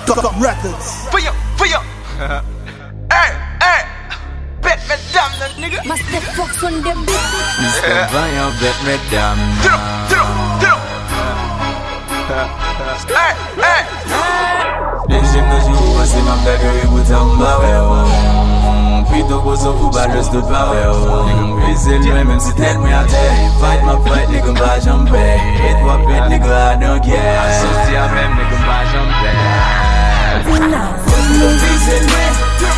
Top Records. For you. Hey. Bet me damn that nigga. Master Fox on the beat. Mr. Vaillant, bet me damn. Hey. Deuxième de jour, c'est ma blague, écoute en bas, plutôt qu'aux autres, ou pas juste de power. C'est loin, même si t'es loin à terre. Fight my fight, nigga, pas jumper. Et toi, pète, nigga, I don't care. Associé à même, nigga, pas jumper. Visez loin.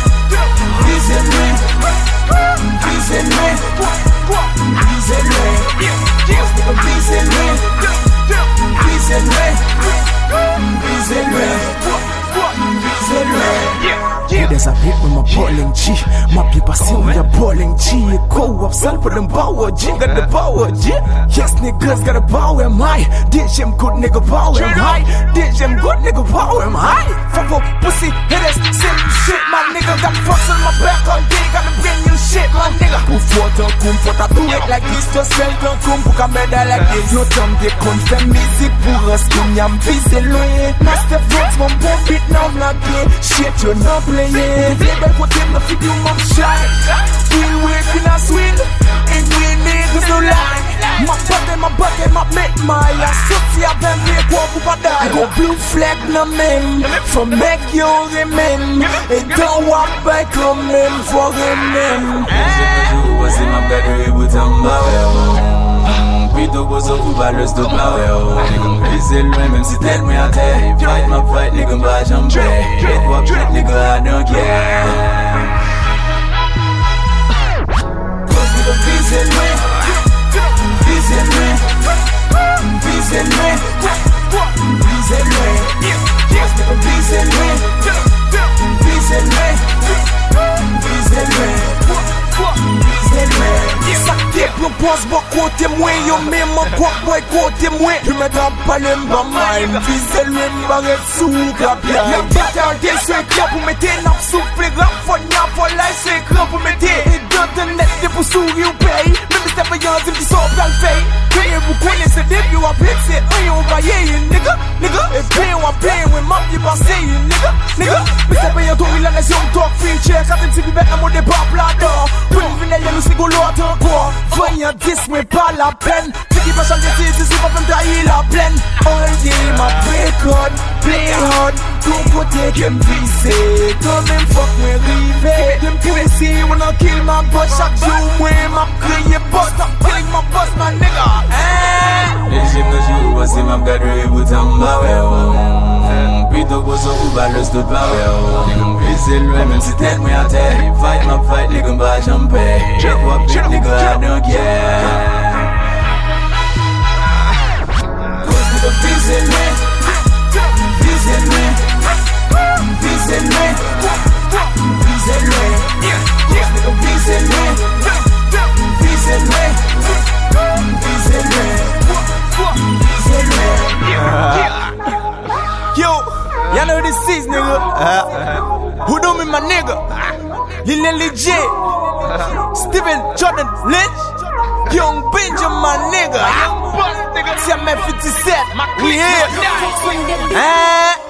There's a hit with my bowling G. My people see me a bowling G. Go up, son, put them power G. Got the power G. Yes, niggas got a power, am I? Ditch him good nigga power, am I? Ditch him good nigga power, am I? Fuck up, pussy, hitters, simple shit, my nigga. Got fucks on my back all day, gotta bring you shit, my nigga. Who fought on comfort, I do it like this. Just sell on comfort, I made that like this. No time they confirm me, zip pour us, skin, yam, busy, loin. Master Fox, mon bon beat, now I'm not gay. Shit, you're not playing. Label put him the video mom shine. We'll wait in a swing. And we niggas no lie. My body, my make my associate of them make walk up and die. Go blue flag no men. For make you remain. And don't walk back on them for them. C'est ma blague, écoute en bas, plutôt qu'aux autres, ou pas juste de power. C'est loin, même si t'es loin à terre. Fight my fight, nigga, pas jumper. Et toi, pète, nigga, I don't care. Cause nigga, visez loin. Cause nigga, visez loin. Nous pense pas côté moi, yo même quoi boy côté moi. Je me tape pas le mind, vise le m'arrête sous la pierre. Y'a bâtard des secrets pour mettre un souffle grave, faut n'a pas la secret pour mettre. Et dans le net, des pour sourire ou paye. Même si t'es payant, c'est qui sort dans le fait. Paye vous connaissez des puis on va blitzer. On va y aller, nigga. Et puis on va play, on m'a dit passer, nigga. Mais c'est payant, toi, il a la zone talk feature. Quand t'es petit, bête, l'amour des papes là-dedans. Pour nous venir, y'a nous c'est l'autre encore. Voyant 10, mais pas la peine. C'est qui va changer, c'est pas même tailler la plaine. All day, ma break on, play hard. Ton côté qui me vise. Toi même fuck me rive. Them pussy, wanna kill my boss. Chaque jour, moi, m'a crié boss. I'm killing my boss, my nigga. Deuxième de jour, c'est ma blague, écoute en bas, plutôt qu'aux autres, ou pas juste de power. C'est loin, même si t'es loin à terre. Fight my fight, nigga, pas jumper. Et toi, pète, nigga, I don't care. Cause nigga, visez loin. Cause nigga, visez loin. Yo, y'all know this is, nigga. Who do me, my nigga? Lil Legit, Steven Jordan Lynch, Young Benjamin, my nigga. CMF 57, we here.